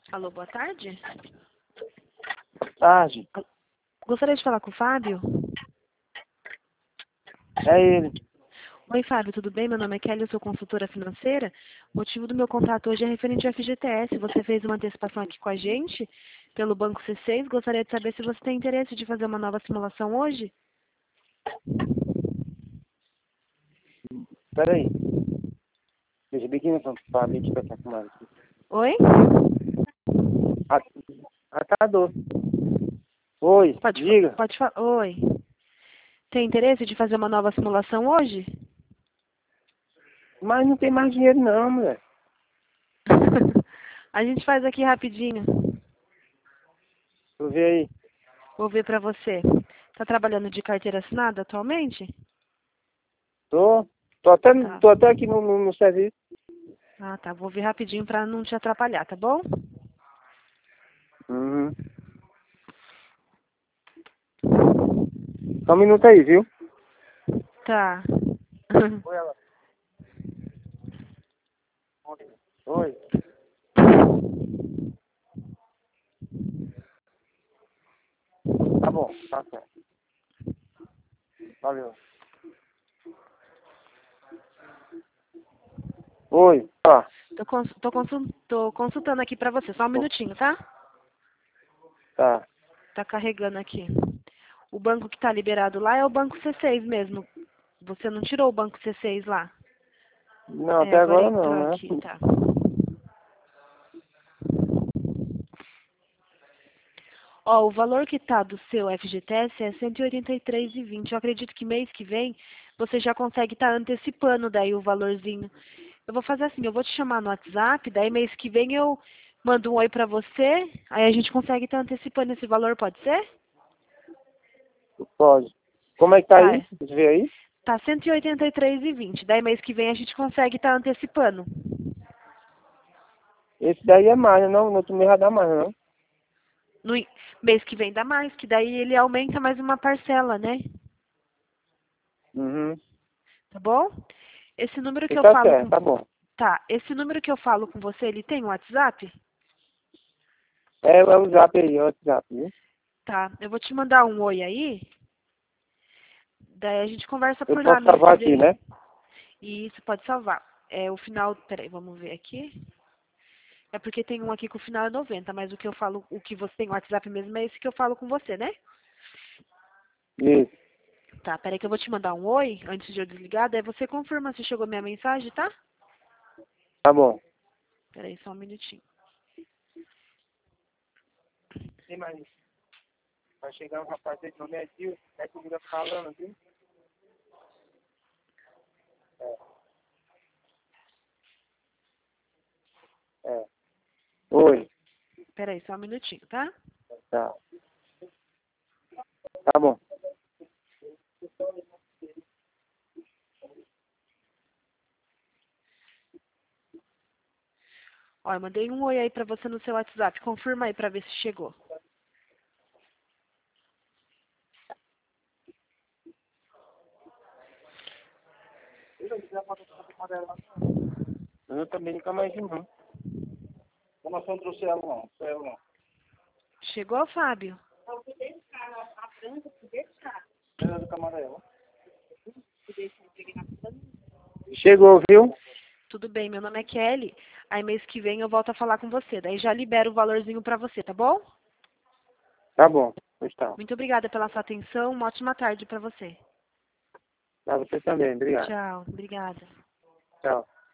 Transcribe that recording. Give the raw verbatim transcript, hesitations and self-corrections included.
Alô, boa tarde. Tarde. Gostaria de falar com o Fábio? É ele. Oi, Fábio, tudo bem? Meu nome é Kelly, eu sou consultora financeira. O motivo do meu contato hoje é referente ao F G T S. Você fez uma antecipação aqui com a gente pelo Banco C seis. Gostaria de saber se você tem interesse de fazer uma nova simulação hoje? Peraí. Deixa eu ver aqui no Fábio aqui pra estar com aqui. Oi? Atador. Oi, Pode, diga. pode falar. Oi. Tem interesse de fazer uma nova simulação hoje? Mas não tem mais dinheiro não, mulher. A gente faz aqui rapidinho. Deixa eu ver aí. Vou ver pra você. Tá trabalhando de carteira assinada atualmente? Tô. Tô até, Tá. tô até aqui no, no, no serviço. Ah, tá. Vou ver rapidinho pra não te atrapalhar, tá bom? Uhum. Só um minuto aí, viu? Tá. Oi, ela. Oi. Tá bom, tá certo. Valeu. Oi. Tá. Tô, cons tô, consul tô consultando aqui pra você. Só um minutinho, tá? Tá. Tá carregando aqui. O banco que tá liberado lá é o Banco C seis mesmo. Você não tirou o Banco C seis lá? Não, É, até agora agora não, entrou né? aqui, tá. Ó, o valor que tá do seu F G T S é cento e oitenta e três reais e vinte. Eu acredito que mês que vem você já consegue estar antecipando daí o valorzinho. Eu vou fazer assim, eu vou te chamar no WhatsApp, daí mês que vem eu mando um oi pra você, aí a gente consegue estar antecipando esse valor, pode ser? Pode. Como é que tá Tá, aí? é. Você vê aí? Tá cento e oitenta e três reais e vinte. Daí mês que vem a gente consegue estar antecipando. Esse daí é mais, né? Não, no outro mês vai dar mais, não. No i- mês que vem dá mais, que daí ele aumenta mais uma parcela, né? Uhum. Tá bom? Esse número que eu Tá falo certo, com... tá bom. Tá, esse número que eu falo com você, ele tem um WhatsApp? É, é o zap aí, é o WhatsApp, viu? Tá, eu vou te mandar um oi aí, daí a gente conversa Eu por lá posso mês salvar que aqui, vem. né? E isso pode salvar. É o final, peraí, vamos ver aqui. É porque tem um aqui que o final é noventa, mas o que eu falo, o que você tem no WhatsApp mesmo é esse que eu falo com você, né? Isso. Tá, peraí que eu vou te mandar um oi antes de eu desligar, daí você confirma se chegou minha mensagem, tá? Tá bom. Peraí, só um minutinho. Tem mais. Vai chegar um rapaz aí que não é tio, é que fica falando, viu? É. É. Oi. Peraí, só um minutinho, tá? Tá. Tá bom. Ó, eu mandei um oi aí pra você no seu WhatsApp. Confirma aí pra ver se chegou. Eu também nunca mais vi, não. Eu não trouxe ela, não. Trouxe ela, não. Chegou, Fábio? Ela é do camarela. Chegou, viu? Tudo bem, meu nome é Kelly. Aí mês que vem eu volto a falar com você. Daí já libero o valorzinho pra você, tá bom? Tá bom. Pois tá. Muito obrigada pela sua atenção. Uma ótima tarde pra você. Pra você também. Obrigado. Tchau. Obrigada. Tchau.